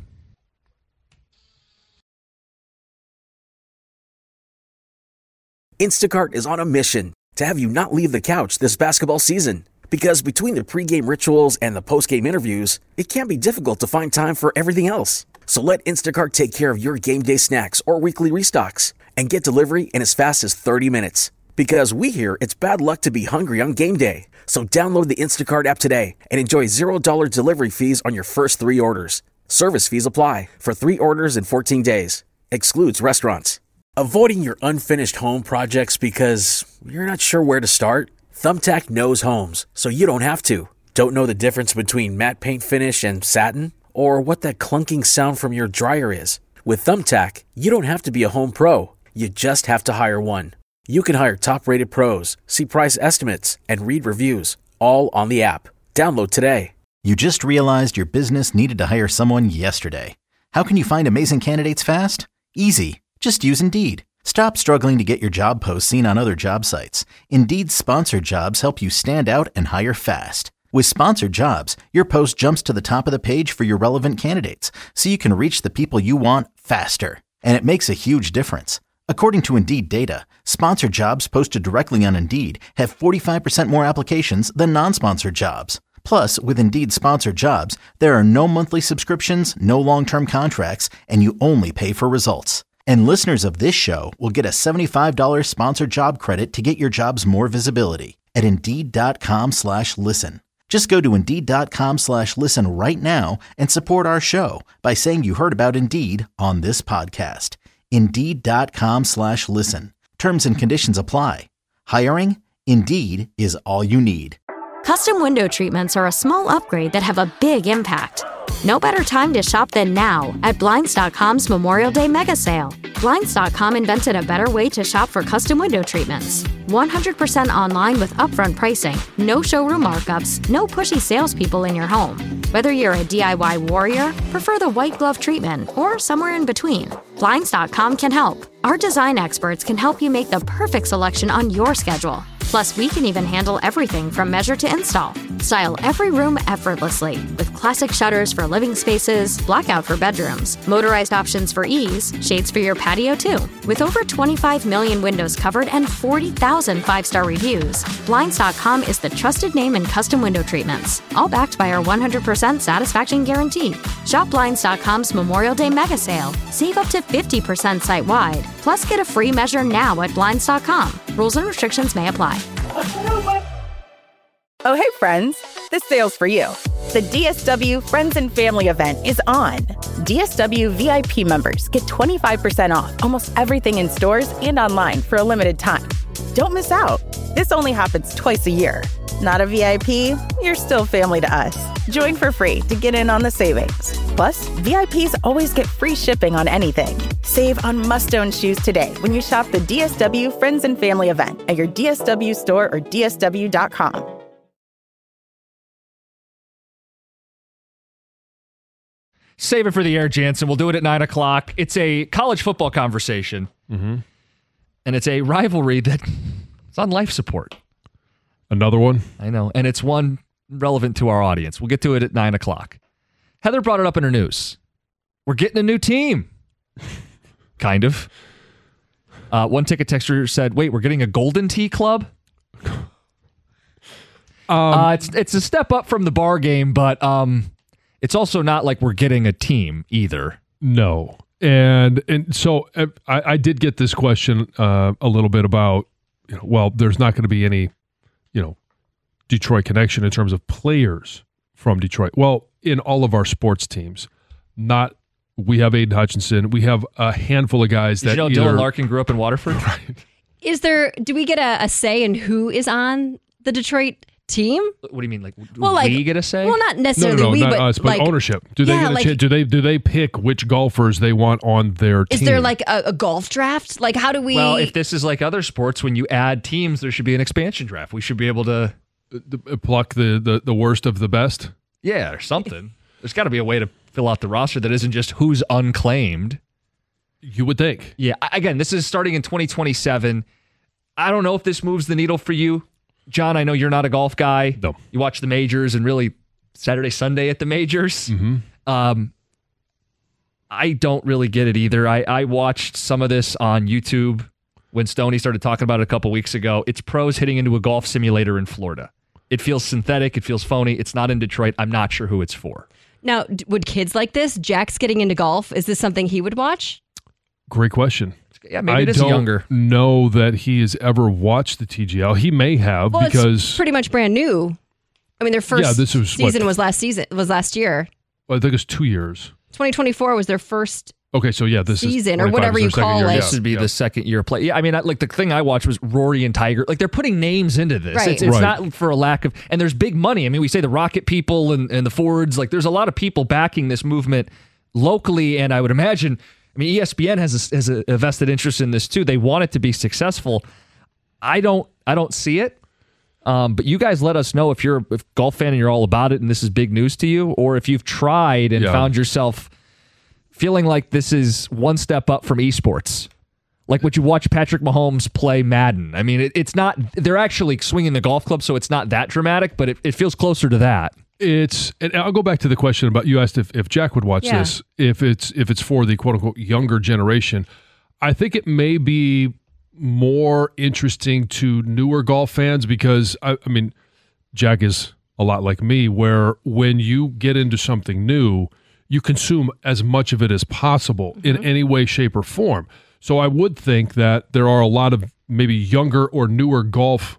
S1: Instacart is on a mission to have you not leave the couch this basketball season. Because between the pregame rituals and the postgame interviews, it can be difficult to find time for everything else. So let Instacart take care of your game day snacks or weekly restocks and get delivery in as fast as thirty minutes. Because we hear it's bad luck to be hungry on game day. So download the Instacart app today and enjoy zero dollars delivery fees on your first three orders. Service fees apply for three orders in fourteen days. Excludes restaurants. Avoiding your unfinished home projects because you're not sure where to start? Thumbtack knows homes, so you don't have to. Don't know the difference between matte paint finish and satin? Or what that clunking sound from your dryer is? With Thumbtack, you don't have to be a home pro. You just have to hire one. You can hire top-rated pros, see price estimates, and read reviews, all on the app. Download today.
S8: You just realized your business needed to hire someone yesterday. How can you find amazing candidates fast? Easy. Just use Indeed. Stop struggling to get your job posts seen on other job sites. Indeed's sponsored jobs help you stand out and hire fast. With sponsored jobs, your post jumps to the top of the page for your relevant candidates, so you can reach the people you want faster. And it makes a huge difference. According to Indeed data, sponsored jobs posted directly on Indeed have forty-five percent more applications than non-sponsored jobs. Plus, with Indeed sponsored jobs, there are no monthly subscriptions, no long-term contracts, and you only pay for results. And listeners of this show will get a seventy-five dollars sponsored job credit to get your jobs more visibility at Indeed.com slash listen. Just go to Indeed.com slash listen right now and support our show by saying you heard about Indeed on this podcast. Indeed.com slash listen. Terms and conditions apply. Hiring? Indeed is all you need.
S2: Custom window treatments are a small upgrade that have a big impact. No better time to shop than now at Blinds dot com's Memorial Day mega sale. Blinds dot com invented a better way to shop for custom window treatments. one hundred percent online with upfront pricing, no showroom markups, no pushy salespeople in your home. Whether you're a D I Y warrior, prefer the white glove treatment, or somewhere in between, Blinds dot com can help. Our design experts can help you make the perfect selection on your schedule. Plus, we can even handle everything from measure to install. Style every room effortlessly with classic shutters for living spaces, blackout for bedrooms, motorized options for ease, shades for your patio too. With over twenty-five million windows covered and forty thousand five-star reviews, Blinds dot com is the trusted name in custom window treatments, all backed by our one hundred percent satisfaction guarantee. Shop Blinds dot com's Memorial Day mega sale. Save up to fifty percent site-wide. Plus, get a free measure now at Blinds dot com. Rules and restrictions may apply.
S9: Oh, hey, friends. This sale's for you. The D S W Friends and Family event is on. D S W V I P members get twenty-five percent off almost everything in stores and online for a limited time. Don't miss out. This only happens twice a year. Not a V I P? You're still family to us. Join for free to get in on the savings. Plus, V I Ps always get free shipping on anything. Save on must-own shoes today when you shop the D S W Friends and Family event at your D S W store or D S W dot com.
S3: Save it for the air, Jansen. We'll do it at nine o'clock. It's a college football conversation,
S4: mm-hmm.
S3: and it's a rivalry that it's on life support.
S4: Another one?
S3: I know, and it's one relevant to our audience. We'll get to it at nine o'clock. Heather brought it up in her news. We're getting a new team. Kind of. Uh, one ticket texter said, wait, we're getting a Golden Tee Club? Um, uh, it's it's a step up from the bar game, but um, it's also not like we're getting a team either.
S4: No. And and so I, I did get this question uh, a little bit about, you know, well, there's not going to be any, you know, Detroit connection in terms of players from Detroit. Well, in all of our sports teams, not we have Aiden Hutchinson. We have a handful of guys
S3: Did
S4: that
S3: you know
S4: either,
S3: Dylan Larkin grew up in Waterford?
S4: Right.
S10: Is there, do we get a, a say in who is on the Detroit team?
S3: What do you mean? Like,
S10: well,
S3: we
S10: like,
S3: get a say?
S10: Well, not necessarily
S4: no, no, no,
S10: we,
S4: not
S10: but
S4: us, but
S10: like,
S4: ownership. Do they
S10: yeah,
S4: get a
S10: like,
S4: chance? Do they do they pick which golfers they want on their
S10: is
S4: team?
S10: Is there like a, a golf draft? Like, how do we?
S3: Well, if this is like other sports, when you add teams, there should be an expansion draft. We should be able to
S4: uh, pluck the, the, the worst of the best.
S3: Yeah, or something. There's got to be a way to fill out the roster that isn't just who's unclaimed.
S4: You would think.
S3: Yeah. Again, this is starting in twenty twenty-seven. I don't know if this moves the needle for you. John, I know you're not a golf guy.
S4: No.
S3: You watch the majors and really Saturday, Sunday at the majors.
S4: Mm-hmm.
S3: Um, I don't really get it either. I, I watched some of this on YouTube when Stoney started talking about it a couple weeks ago. It's pros hitting into a golf simulator in Florida. It feels synthetic. It feels phony. It's not in Detroit. I'm not sure who it's for.
S10: Now, would kids like this? Jack's getting into golf. Is this something he would watch?
S4: Great question.
S3: Yeah, maybe
S4: I
S3: it is
S4: don't
S3: younger.
S4: know that he has ever watched the T G L. He may have
S10: well,
S4: because
S10: it's pretty much brand new. I mean, their first
S4: yeah, this was,
S10: season
S4: what,
S10: was last season was last year.
S4: Well, I think it's two years.
S10: twenty twenty-four was their first.
S4: Okay, so yeah, this
S10: season
S4: is
S10: or whatever you call
S4: year.
S10: it.
S3: This would be
S4: yeah.
S3: the second year play. Yeah, I mean, I, like the thing I watched was Rory and Tiger. Like they're putting names into this.
S10: Right.
S3: It's, it's
S4: right.
S3: not for a lack of, and there's big money. I mean, we say the Rocket people and, and the Fords. Like there's a lot of people backing this movement locally, and I would imagine. I mean, E S P N has a, has a vested interest in this too. They want it to be successful. I don't. I don't see it. Um, but you guys let us know if you're a if golf fan and you're all about it, and this is big news to you, or if you've tried and
S4: yeah.
S3: found yourself feeling like this is one step up from esports. Like what you watch Patrick Mahomes play Madden. I mean, it, it's not. They're actually swinging the golf club, so it's not that dramatic, but it, it feels closer to that.
S4: It's, and I'll go back to the question about you asked if, if Jack would watch
S10: yeah.
S4: this, if it's if it's for the quote unquote younger generation. I think it may be more interesting to newer golf fans because I, I mean, Jack is a lot like me, where when you get into something new, you consume as much of it as possible mm-hmm. in any way, shape, or form. So I would think that there are a lot of maybe younger or newer golf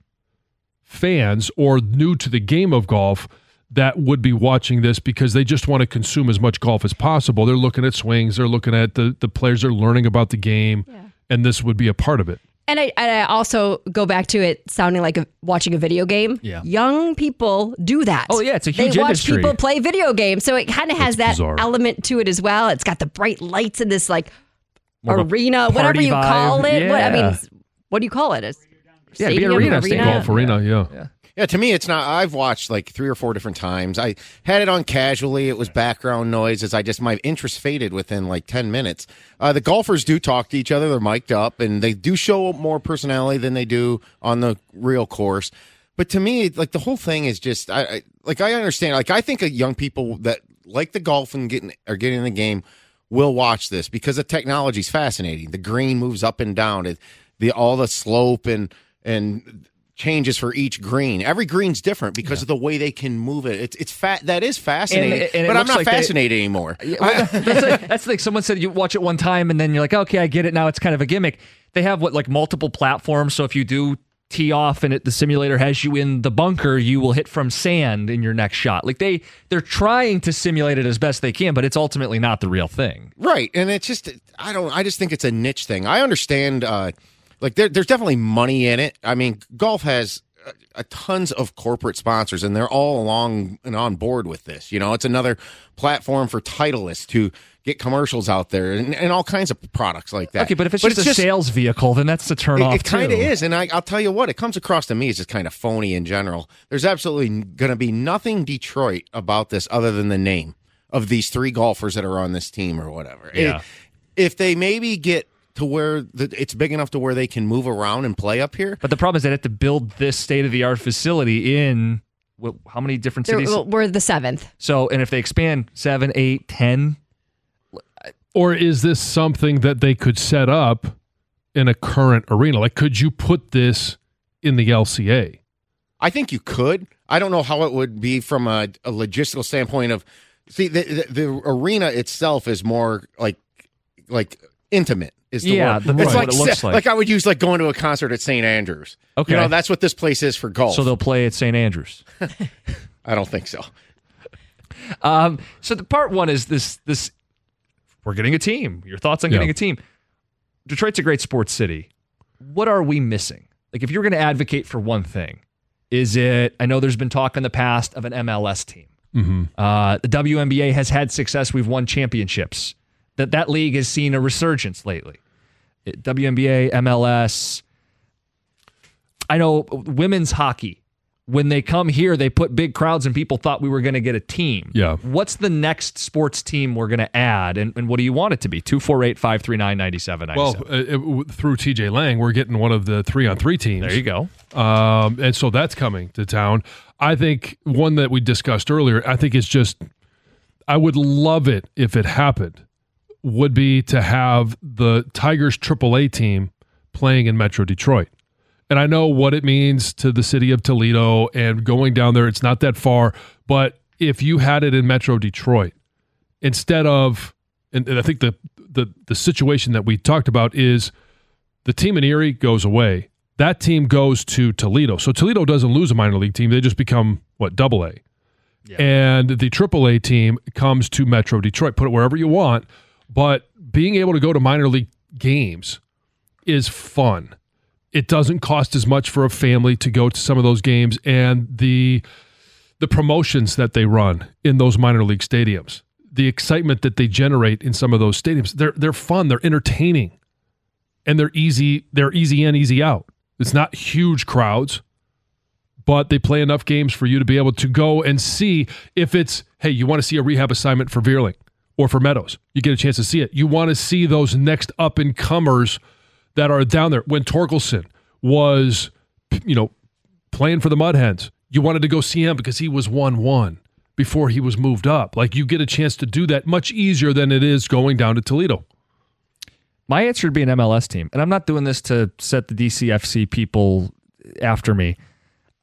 S4: fans or new to the game of golf that would be watching this because they just want to consume as much golf as possible. They're looking at swings. They're looking at the, the players. They're learning about the game, yeah. and this would be a part of it.
S10: And I, and I also go back to it sounding like a, watching a video game.
S3: Yeah.
S10: Young people do that.
S3: Oh, yeah, it's a huge
S10: They watch
S3: industry.
S10: people play video games. So it kind of has
S4: That's
S10: that
S4: bizarre.
S10: element to it as well. It's got the bright lights in this like
S3: More of a
S10: arena, whatever
S3: party
S10: you
S3: vibe.
S10: call it.
S3: Yeah.
S10: What, I mean, what do you call it? A
S3: Yeah, it'd be
S10: stadium,
S3: an arena,
S10: arena?
S3: stadium.
S4: Golf arena, yeah.
S3: yeah.
S5: Yeah, to me, it's not. I've watched like three or four different times. I had it on casually. It was background noise as I just, my interest faded within like ten minutes. Uh, the golfers do talk to each other. They're mic'd up, and they do show more personality than they do on the real course. But to me, like the whole thing is just, I, I like I understand. Like I think of young people that like the golf and getting are getting in the game will watch this because the technology is fascinating. The green moves up and down. It, the all the slope and and. changes for each green. Every green's different because yeah. of the way they can move it. It's it's fat. That is fascinating,
S3: and, and
S5: but I'm not
S3: like
S5: fascinated
S3: they,
S5: anymore.
S3: Yeah, well, that's, like, that's like someone said you watch it one time and then you're like, okay, I get it now. It's kind of a gimmick. They have what like multiple platforms. So if you do tee off and it, the simulator has you in the bunker, you will hit from sand in your next shot. Like they they're trying to simulate it as best they can, but it's ultimately not the real thing.
S5: Right, and it's just I don't. I just think it's a niche thing. I understand. Uh, like there, there's definitely money in it. I mean, golf has a, a tons of corporate sponsors, and they're all along and on board with this. You know, it's another platform for Titleist to get commercials out there and, and all kinds of products like that.
S3: Okay, but if it's
S5: but
S3: just
S5: it's
S3: a
S5: just,
S3: sales vehicle, then that's the turn
S5: it,
S3: off
S5: it kind of
S3: too.
S5: is, and I, I'll tell you what, it comes across to me as just kind of phony in general. There's absolutely going to be nothing Detroit about this other than the name of these three golfers that are on this team or whatever.
S3: Yeah.
S5: It, if they maybe get to where the, it's big enough to where they can move around and play up here.
S3: But the problem is they have to build this state-of-the-art facility in what, how many different cities?
S10: They're, we're the seventh.
S3: So, and if they expand seven, eight, ten,
S4: or is this something that they could set up in a current arena? Like, could you put this in the L C A?
S5: I think you could. I don't know how it would be from a, a logistical standpoint of, see, the, the, the arena itself is more like, like intimate. Is the
S3: yeah,
S5: word.
S3: The,
S5: it's
S3: right.
S5: like,
S3: what it looks like.
S5: like I would use like going to a concert at Saint Andrews.
S3: Okay.
S5: You know, that's what this place is for golf.
S3: So they'll play at Saint Andrews.
S5: I don't think so.
S3: Um, so the part one is this, this, we're getting a team. Your thoughts on getting
S4: yeah.
S3: a team. Detroit's a great sports city. What are we missing? Like if you're going to advocate for one thing, is it, I know there's been talk in the past of an M L S team.
S4: Mm-hmm.
S3: Uh, the W N B A has had success. We've won championships. That that league has seen a resurgence lately. It, W N B A, M L S. I know women's hockey. When they come here, they put big crowds and people thought we were going to get a team.
S4: Yeah.
S3: What's the next sports team we're going to add? And, and what do you want it to be? two four eight, five three nine, nine seven nine seven.
S4: Well, uh, it, through T J Lang, we're getting one of the three-on-three teams.
S3: There you go.
S4: Um, and so that's coming to town. I think one that we discussed earlier, I think it's just, I would love it if it happened, would be to have the Tigers triple A team playing in Metro Detroit. And I know what it means to the city of Toledo and going down there. It's not that far. But if you had it in Metro Detroit, instead of, and, and I think the, the the situation that we talked about is the team in Erie goes away. That team goes to Toledo. So Toledo doesn't lose a minor league team. They just become, what, double A. Yeah. And the triple A team comes to Metro Detroit. Put it wherever you want. But being able to go to minor league games is fun. It doesn't cost as much for a family to go to some of those games, and the the promotions that they run in those minor league stadiums, the excitement that they generate in some of those stadiums, they're they're fun, they're entertaining, and they're easy, they're easy in, easy out. It's not huge crowds, but they play enough games for you to be able to go and see if it's, hey, you want to see a rehab assignment for Veerling or for Meadows. You get a chance to see it. You want to see those next up-and-comers that are down there. When Torkelson was, you know, playing for the Mud Hens, you wanted to go see him because he was one one before he was moved up. Like, you get a chance to do that much easier than it is going down to Toledo.
S3: My answer would be an M L S team. And I'm not doing this to set the D C F C people after me.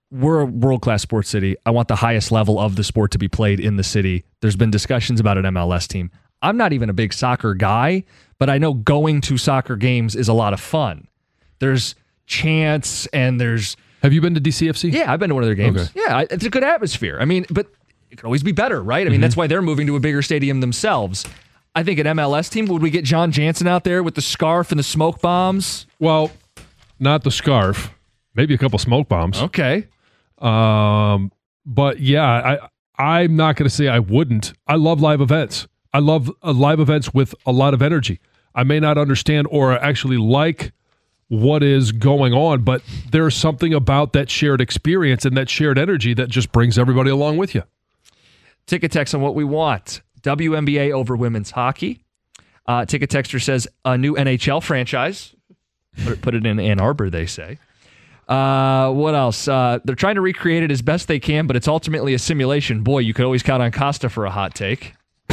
S3: we're a world-class sports city. I want the highest level of the sport to be played in the city. There's been discussions about an M L S team. I'm not even a big soccer guy, but I know going to soccer games is a lot of fun. There's chants and there's...
S4: Have you been to D C F C?
S3: Yeah, I've been to one of their games.
S4: Okay.
S3: Yeah, it's a good atmosphere. I mean, but it could always be better, right? I mean, mm-hmm. that's why they're moving to a bigger stadium themselves. I think an M L S team, would we get John Jansen out there with the scarf and the smoke bombs?
S4: Well, not the scarf. Maybe a couple smoke bombs.
S3: Okay.
S4: Um, but yeah, I, I'm not going to say I wouldn't. I love live events. I love uh, live events with a lot of energy. I may not understand or actually like what is going on, but there's something about that shared experience and that shared energy that just brings everybody along with you.
S3: Ticket text on what we want. W N B A over women's hockey. Uh, Ticket texter says a new N H L franchise. Put it, put it in Ann Arbor, they say. Uh, what else? Uh, they're trying to recreate it as best they can, but it's ultimately a simulation. Boy, you could always count on Costa for a hot take.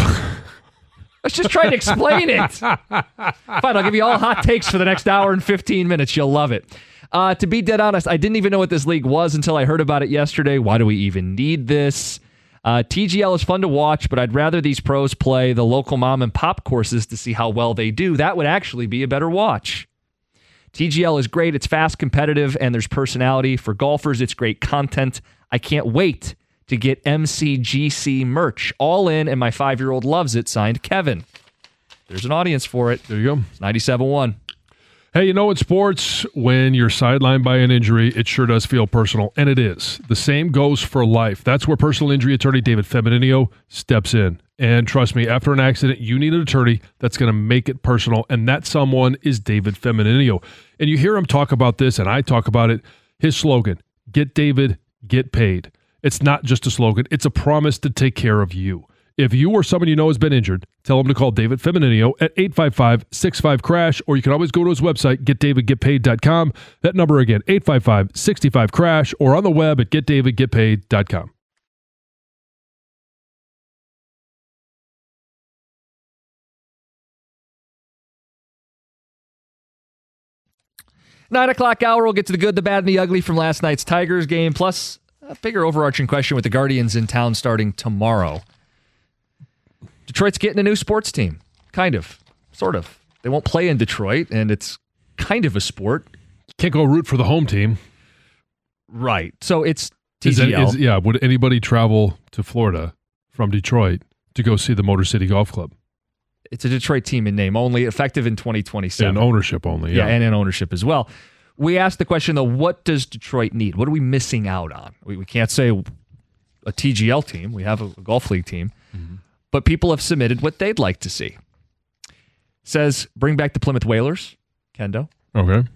S3: Let's just try to explain it. Fine, I'll give you all hot takes for the next hour and fifteen minutes. You'll love it. Uh, to be dead honest, I didn't even know what this league was until I heard about it yesterday. Why do we even need this? Uh, T G L is fun to watch, but I'd rather these pros play the local mom and pop courses to see how well they do. That would actually be a better watch. T G L is great. It's fast, competitive, and there's personality. For golfers, it's great content. I can't wait to get M C G C merch. All in, and my five-year-old loves it. Signed, Kevin. There's an audience for it.
S4: There you go.
S3: It's ninety-seven one.
S4: Hey, you know, in sports, when you're sidelined by an injury, it sure does feel personal, and it is. The same goes for life. That's where personal injury attorney David Femininio steps in. And trust me, after an accident, you need an attorney that's going to make it personal, and that someone is David Femininio. And you hear him talk about this, and I talk about it. His slogan, get David, get paid. It's not just a slogan. It's a promise to take care of you. If you or someone you know has been injured, tell them to call David Femininio at eight five five, six five, crash, or you can always go to his website, get david get paid dot com. That number again, eight five five, six five, crash, or on the web at get david get paid dot com.
S3: Nine o'clock hour, we'll get to the good, the bad, and the ugly from last night's Tigers game, plus a bigger overarching question with the Guardians in town starting tomorrow. Detroit's getting a new sports team. Kind of. Sort of. They won't play in Detroit, and it's kind of a sport.
S4: Can't go root for the home team.
S3: Right. So it's T G L.
S4: Is that, is, yeah, would anybody travel to Florida from Detroit to go see the Motor City Golf Club?
S3: It's a Detroit team in name only, effective in twenty twenty-seven.
S4: And ownership only, yeah.
S3: Yeah, and in ownership as well. We asked the question, though, what does Detroit need? What are we missing out on? We, we can't say a T G L team. We have a, a golf league team. Mm-hmm. But people have submitted what they'd like to see. Says, bring back the Plymouth Whalers, Kendo.
S4: Okay.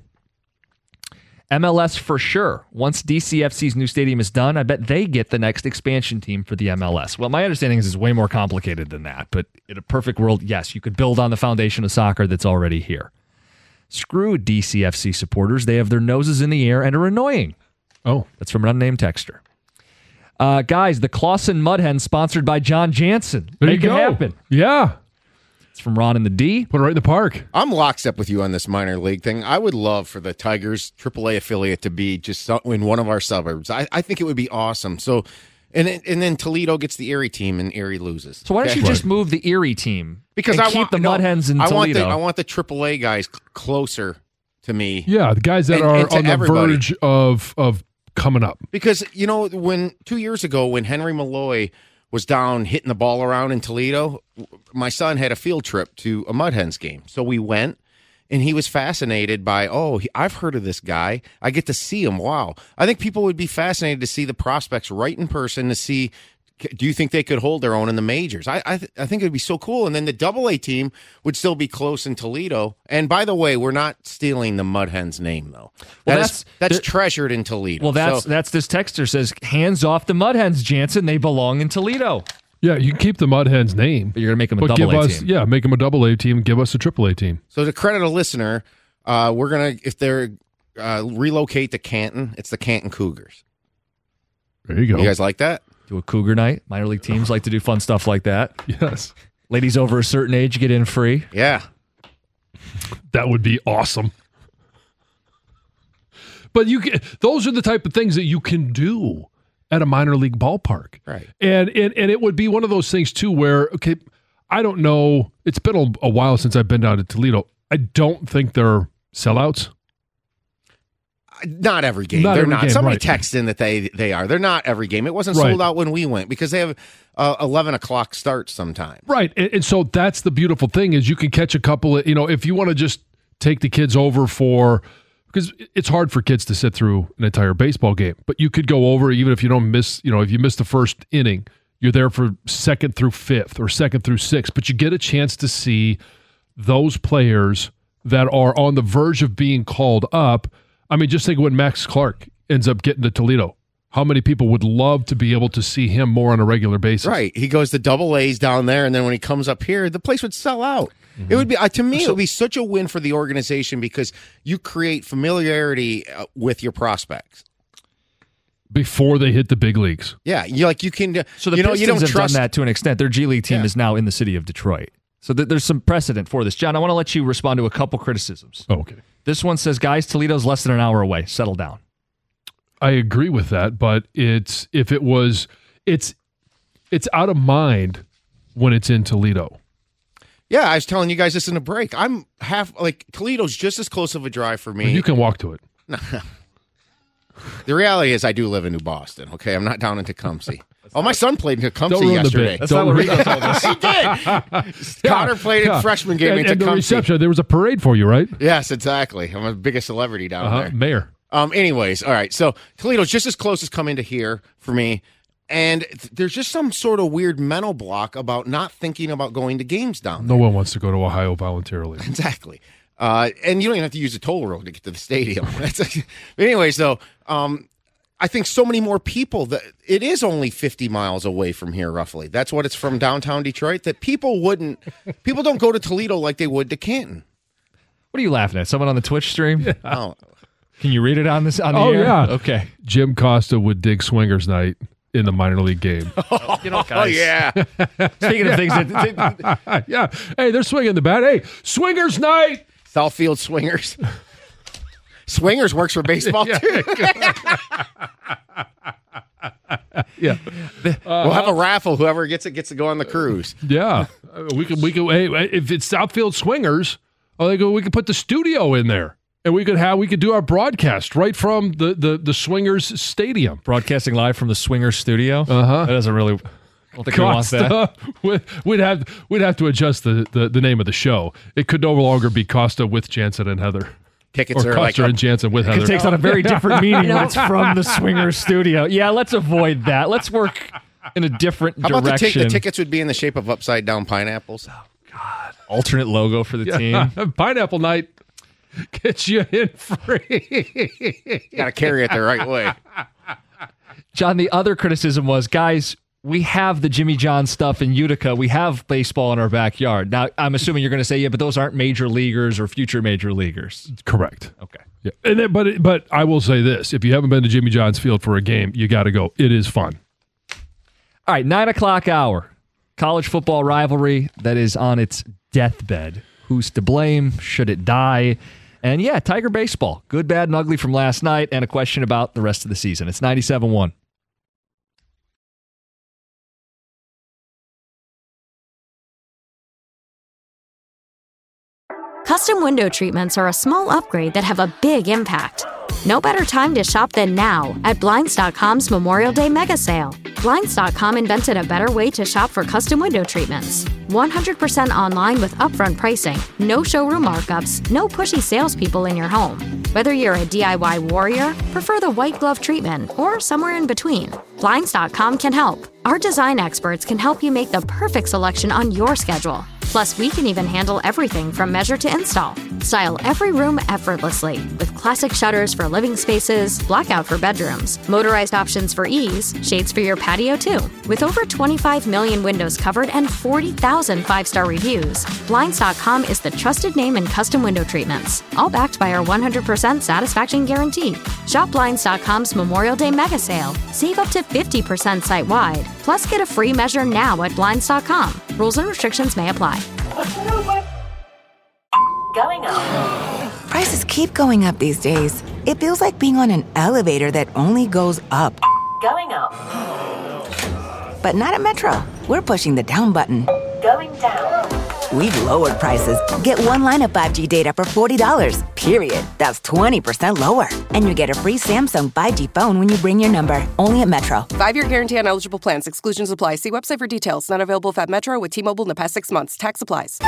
S3: M L S for sure. Once D C F C's new stadium is done, I bet they get the next expansion team for the M L S. Well, my understanding is it's way more complicated than that. But in a perfect world, yes, you could build on the foundation of soccer that's already here. Screw D C F C supporters. They have their noses in the air and are annoying.
S4: Oh.
S3: That's from an unnamed texter. Uh, guys, the Clausen Mud Hen sponsored by John Jansen.
S4: There
S3: Make
S4: you
S3: it
S4: go.
S3: happen.
S4: Yeah.
S3: It's from Ron in the D.
S4: Put it right in the park.
S5: I'm lockstep with you on this minor league thing. I would love for the Tigers triple A affiliate to be just in one of our suburbs. I, I think it would be awesome. So, and and then Toledo gets the Erie team and Erie loses.
S3: So why don't
S5: okay?
S3: you just move the Erie team
S5: because
S3: and
S5: I
S3: keep
S5: want,
S3: the
S5: no,
S3: Mud Hens in
S5: I
S3: Toledo?
S5: Want the, I want the triple A guys closer to me.
S4: Yeah, the guys that
S5: and,
S4: are
S5: and
S4: on the
S5: everybody.
S4: verge of of coming up.
S5: Because, you know, when two years ago when Henry Malloy was down hitting the ball around in Toledo, my son had a field trip to a Mud Hens game. So we went, and he was fascinated by, oh, he, I've heard of this guy. I get to see him. Wow. I think people would be fascinated to see the prospects right in person to see, do you think they could hold their own in the majors? I I, th- I think it would be so cool. And then the double A team would still be close in Toledo. And by the way, we're not stealing the Mud Hens name, though.
S3: Well,
S5: that
S3: that's
S5: is, that's
S3: the,
S5: treasured in Toledo.
S3: Well, that's
S5: so,
S3: that's this texter says, hands off the Mud Hens, Jansen. They belong in Toledo.
S4: Yeah, you can keep the Mud Hens name.
S3: But you're going to make them a
S4: but
S3: double
S4: give
S3: A
S4: us,
S3: team.
S4: Yeah, make them a double A team and give us a triple A team.
S5: So to credit a listener, uh, we're going to, if they're uh, relocate to Canton, it's the Canton Cougars.
S4: There you go.
S5: You guys like that?
S3: Do a Cougar night. Minor league teams like to do fun stuff like that.
S4: Yes.
S3: Ladies over a certain age get in free.
S5: Yeah.
S4: That would be awesome. But you can, those are the type of things that you can do at a minor league ballpark.
S5: Right.
S4: And, and, and it would be one of those things, too, where, okay, I don't know. It's been a, a while since I've been down to Toledo. I don't think they're sellouts.
S5: Not every game.
S4: Not
S5: They're
S4: every
S5: not.
S4: game,
S5: Somebody
S4: right.
S5: texted in that they they are. They're not every game. It wasn't
S4: Right.
S5: sold out when we went because they have uh, eleven o'clock starts sometimes.
S4: Right. And, and so that's the beautiful thing is you can catch a couple of, you know, if you want to just take the kids over for, because it's hard for kids to sit through an entire baseball game, but you could go over even if you don't miss, you know, if you miss the first inning, you're there for second through fifth or second through sixth, but you get a chance to see those players that are on the verge of being called up. I mean, just think when Max Clark ends up getting to Toledo. How many people would love to be able to see him more on a regular basis?
S5: Right. He goes to double A's down there, and then when he comes up here, the place would sell out. Mm-hmm. It would be, uh, to me, so, it would be such a win for the organization because you create familiarity uh, with your prospects.
S4: Before they hit the big leagues.
S5: Yeah. You like you can, uh,
S3: so the
S5: you know,
S3: Pistons
S5: you don't
S3: have
S5: trust
S3: done that to an extent. Their G League team
S5: yeah.
S3: is now in the city of Detroit. So th- there's some precedent for this. John, I want to let you respond to a couple criticisms.
S4: Oh, okay.
S3: This one says, guys, Toledo's less than an hour away. Settle down.
S4: I agree with that, but it's if it was it's it's out of mind when it's in Toledo.
S5: Yeah, I was telling you guys this in a break. I'm half like Toledo's just as close of a drive for me.
S4: Well, you can walk to it.
S5: The reality is I do live in New Boston, okay? I'm not down in Tecumseh. Oh, my son played in Tecumseh
S4: Don't ruin
S5: yesterday.
S4: The bit. That's Don't not what Rico told
S5: us. He did. Connor played
S4: yeah.
S5: in freshman game
S4: and,
S5: in
S4: and
S5: Tecumseh.
S4: the reception, there was a parade for you, right?
S5: Yes, exactly. I'm the biggest celebrity down
S4: uh-huh.
S5: there.
S4: Mayor.
S5: Um. Anyways, all right. So Toledo's just as close as coming to here for me. And th- there's just some sort of weird mental block about not thinking about going to games down there.
S4: No one wants to go to Ohio voluntarily.
S5: Exactly. Uh, and you don't even have to use a toll road to get to the stadium. That's a, but anyways, though, um, I think so many more people that it is only fifty miles away from here, roughly. That's what it's from downtown Detroit. That people wouldn't, people don't go to Toledo like they would to Canton.
S3: What are you laughing at? Someone on the Twitch stream?
S5: Yeah. Oh.
S3: Can you read it on this on the
S4: oh,
S3: air?
S4: yeah.
S3: Okay.
S4: Jim Costa would dig swingers night in the minor league game.
S3: Oh, you know, guys.
S5: Oh, yeah.
S3: Speaking of things that...
S4: yeah. Hey, they're swinging the bat. Hey, swingers night.
S5: Southfield Swingers. Swingers works for baseball,
S4: yeah.
S5: too.
S4: yeah.
S5: Uh, we'll have a raffle. Whoever gets it gets to go on the cruise.
S4: Yeah. We could, we could, hey, if it's Southfield Swingers, oh, they go, we could put the studio in there. And we could have we could do our broadcast right from the, the, the Swingers Stadium.
S3: Broadcasting live from the Swingers studio?
S4: Uh-huh.
S3: That doesn't really... I don't think we want that.
S4: We'd have, we'd have to adjust the, the, the name of the show. It could no longer be Costa with Jansen and Heather.
S5: Tickets
S4: or
S5: are
S4: Costa
S5: like
S4: and Jansen with Heather.
S3: It takes on a very different meaning when it's from the Swingers studio. Yeah, let's avoid that. Let's work in a different
S5: How
S3: direction.
S5: about the, t- the tickets would be in the shape of upside down pineapples?
S3: Oh, God. Alternate logo for the
S4: yeah.
S3: team.
S4: Pineapple night gets you in free.
S5: Got to carry it the right way.
S3: John, the other criticism was, guys, we have the Jimmy John stuff in Utica. We have baseball in our backyard. Now, I'm assuming you're going to say, yeah, but those aren't major leaguers or future major leaguers.
S4: Correct.
S3: Okay.
S4: Yeah. And then, but but I will say this: if you haven't been to Jimmy John's Field for a game, you got to go. It is fun.
S3: All right, nine o'clock hour. College football rivalry that is on its deathbed. Who's to blame? Should it die? And yeah, Tiger baseball. Good, bad, and ugly from last night, and a question about the rest of the season. It's ninety-seven one.
S2: Custom window treatments are a small upgrade that have a big impact. No better time to shop than now at Blinds dot com's Memorial Day Mega Sale. Blinds dot com invented a better way to shop for custom window treatments. one hundred percent online with upfront pricing, no showroom markups, no pushy salespeople in your home. Whether you're a D I Y warrior, prefer the white glove treatment, or somewhere in between, Blinds dot com can help. Our design experts can help you make the perfect selection on your schedule. Plus, we can even handle everything from measure to install. Style every room effortlessly with classic shutters for living spaces, blackout for bedrooms, motorized options for ease, shades for your patio too. With over twenty-five million windows covered and forty thousand five-star reviews, Blinds dot com is the trusted name in custom window treatments, all backed by our one hundred percent satisfaction guarantee. Shop Blinds dot com's Memorial Day Mega Sale. Save up to fifty percent site-wide. Plus, get a free measure now at Blinds dot com. Rules and restrictions may apply.
S11: Going up. Prices keep going up these days. It feels like being on an elevator that only goes up.
S12: Going up.
S11: But not at Metro. We're pushing the down button.
S12: Going down.
S11: We've lowered prices. Get one line of five G data for forty dollars, period. That's twenty percent lower. And you get a free Samsung five G phone when you bring your number. Only at Metro.
S13: Five-year guarantee on eligible plans. Exclusions apply. See website for details. Not available at Metro with T-Mobile in the past six months. Tax applies.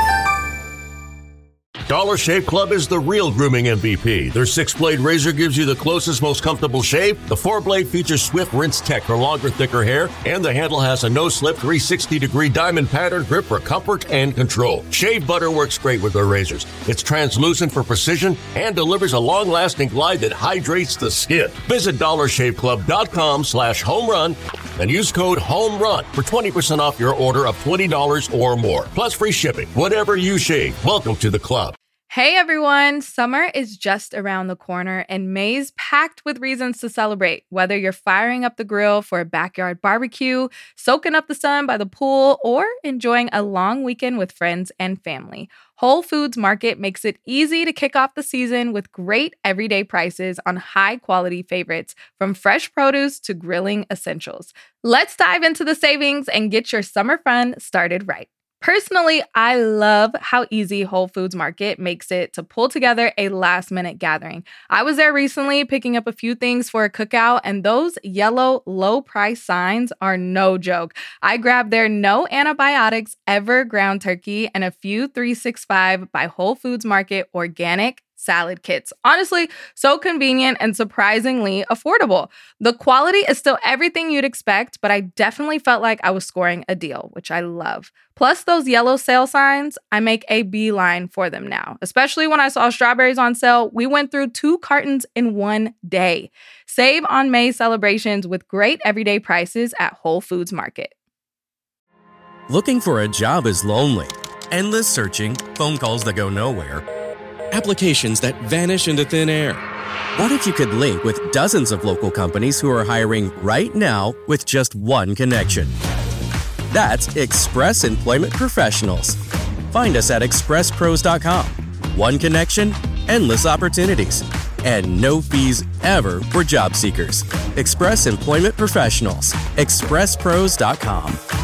S14: Dollar Shave Club is the real grooming M V P. Their six-blade razor gives you the closest, most comfortable shave. The four-blade features Swift Rinse Tech for longer, thicker hair. And the handle has a no-slip three sixty degree diamond pattern grip for comfort and control. Shave butter works great with their razors. It's translucent for precision and delivers a long-lasting glide that hydrates the skin. Visit dollar shave club dot com slash home run and use code HOMERUN for twenty percent off your order of twenty dollars or more. Plus free shipping. Whatever you shave, welcome to the club.
S15: Hey everyone, summer is just around the corner and May's packed with reasons to celebrate. Whether you're firing up the grill for a backyard barbecue, soaking up the sun by the pool, or enjoying a long weekend with friends and family, Whole Foods Market makes it easy to kick off the season with great everyday prices on high-quality favorites, from fresh produce to grilling essentials. Let's dive into the savings and get your summer fun started right. Personally, I love how easy Whole Foods Market makes it to pull together a last-minute gathering. I was there recently picking up a few things for a cookout, and those yellow low-price signs are no joke. I grabbed their no antibiotics ever ground turkey and a few three sixty-five by Whole Foods Market organic salad kits. Honestly, so convenient and surprisingly affordable. The quality is still everything you'd expect, but I definitely felt like I was scoring a deal, which I love. Plus those yellow sale signs, I make a beeline for them now. Especially when I saw strawberries on sale, we went through two cartons in one day. Save on May celebrations with great everyday prices at Whole Foods Market.
S16: Looking for a job is lonely. Endless searching, phone calls that go nowhere, applications that vanish into thin air. What if you could link with dozens of local companies who are hiring right now with just one connection? That's Express Employment Professionals. Find us at express pros dot com. One connection, endless opportunities, and no fees ever for job seekers. Express Employment Professionals. express pros dot com.